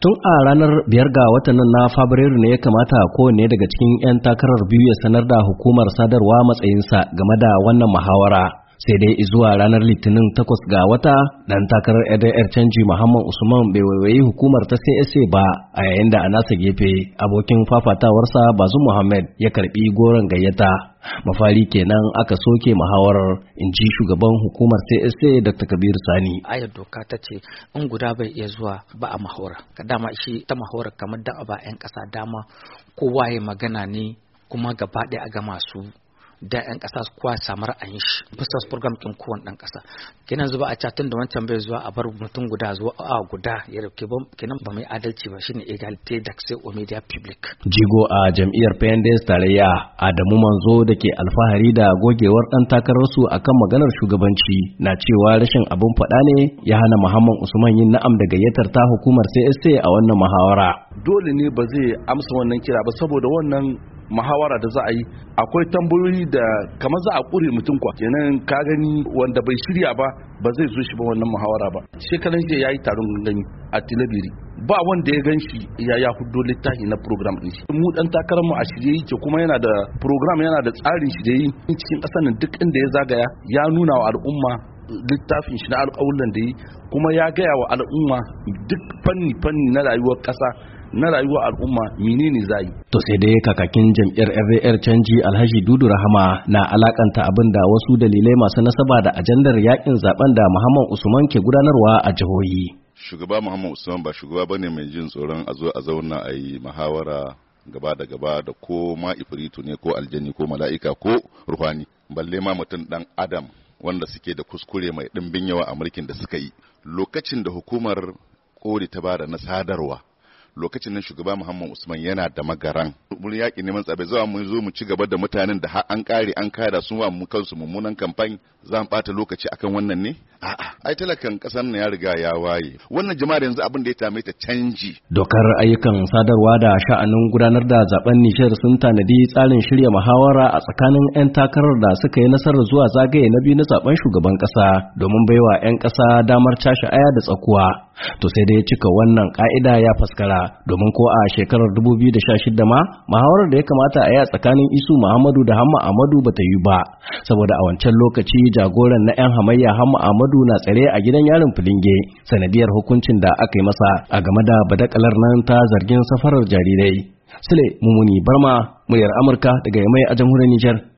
Tun a ranar 5 ga watan nan na Fabrairu ne ya kamata kowanne daga cikin 'yan takarar biyu ya sanar da hukumar sadarwa matsayinsa game da wannan muhawara. Sai dai zuwa ranar Litinin 8 ga wata, dan takarar ADR canji Muhammad Usman bai waiwayi hukumar ta CSA ba, a yayin da a nasa gefe abokin fafatawarsa Bazum Muhammad ya karbi goron gayyata. Mafari kenan aka soke muhawarar, in ji shugaban hukumar CSA Dr. Kabir Sani. Ayar doka ta ce in guda bai iya zuwa ba a muhawara. Ka dama shi ta muhawara kamar da ba 'yan ƙasa dama kowa ya magana ne kuma gaba ɗaya a gama su da 'yan ƙasa kowa samu ra'ayin shi bisa program kin kowane ɗan ƙasa. Kenan zuba a catin da wancan bai zuwa a bar mutum guda zuwa a guda ya rauke ba, kenan ba mai adalci ba, shine egalite d'accès aux médias publics. Jigo a jam'iyyar PNDS tarayya Adamu Manzo da ke alfahari da gogewar ɗan takararsu akan maganar shugabanci na cewa rashin abin faɗa ne ya hana Muhammad Usman yin na'am da gayyatar ta hukumar CSA a wannan muhawara. Dole ne ba zai amsa wannan kira ba, saboda wannan muhawara da za a yi akwai tambayoyi da kamar za a ƙure mutum kwa, kenan ka gani wanda bai shirya ba zai zo shi ba wannan muhawara ba. Shekaran jiya yayi taron gangami a Tilabiri, ba wanda ya gan shi ya huddo littafi na program din shi. Mu dan takarar mu a shirye yake, kuma yana da program, yana da tsarin shi da yi cikin ƙasar nan. Duk inda ya zagaya ya nuna wa al'umma littafin shi na alƙawuran da yi, kuma ya gaya wa al'umma duk fanni na rayuwar ƙasa, na rayuwar al'umma menene zai. To sai dai kakakin jam'iyyar RVR canji Alhaji Dudu Rahama na alakanta abin da wasu dalilai masu nasaba da ajandar yakin zaben da Muhammad Usman ke gudanarwa a jihohi. Shugaba Muhammad Usman ba shugaba bane mai jin tsoron a zo a zauna a yi muhawara gaba da gaba da ko ma ifritu ne ko aljani ko mala'ika ko ruhani, balle ma mutum dan adam wanda suke da kuskure mai dimbin yawa a mulkin da suka yi. Lokacin da hukumar kori ta bada na sadarwa, lokacin nan shugaba Muhammad Usman yana da magaran mun yaƙi neman tsabe zuwa mun zo mu ci gaba da mutanen da har an kare an kada sun wa mu kansu mummunan kamfani, za mu ɓata lokaci akan wannan ne? A'a, ai talakan ƙasar nan ya riga ya waye. Wannan jama'ar yanzu abin da ya tame ta canji. Dokar ayyukan sadarwa da sha'anin gudanar da zaben Nijar sun tanadi tsarin shirya muhawara a tsakanin 'yan takarar da suka yi nasarar zuwa zagaye na biyu na zaben shugaban ƙasa, domin baiwa 'yan ƙasa damar cashe aya da tsakuwa. To sai dai cika wannan ka'ida ya faskara, domin ko a shekarar 2016 ma muhawarar da ya kamata a yi a tsakanin Isu Muhammadu da Hamma Ahmadu bata yi ba, saboda a wancan lokaci jagoran na 'yan hamayya Hamma Ahmadu na tsare a gidan yarin Filinge sanadiyar hukuncin da aka yi masa a game da badakalar nan ta zargin safarar jarirai. Sule Mumuni Barma, muryar Amurka daga Yamai a jamhuriyar Nijar.